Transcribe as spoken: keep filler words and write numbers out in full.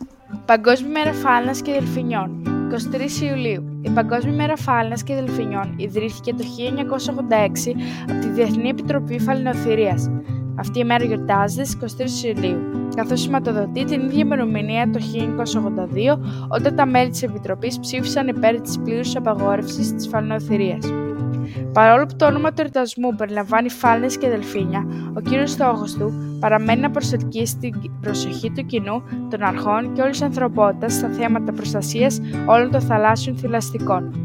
Παγκόσμια ημέρα φάλαινας και δελφινιών, εικοστή τρίτη Ιουλίου. Η Παγκόσμια ημέρα φάλαινας και δελφινιών ιδρύθηκε το χίλια εννιακόσια ογδόντα έξι από τη Διεθνή Επιτροπή Φαλαινοθυρίας. Αυτή η ημέρα γιορτάζεται στις εικοστή τρίτη Ιουλίου, καθώς σηματοδοτεί την ίδια ημερομηνία το χίλια εννιακόσια ογδόντα δύο, όταν τα μέλη της Επιτροπής ψήφισαν υπέρ της πλήρους απαγόρευσης της φαλαινοθυρίας. Παρόλο που το όνομα του εορτασμού περιλαμβάνει φάλαινες και δελφίνια, ο κύριος στόχος του παραμένει να προσελκύσει την προσοχή του κοινού, των αρχών και όλης της ανθρωπότητας στα θέματα προστασίας όλων των θαλάσσιων θηλαστικών.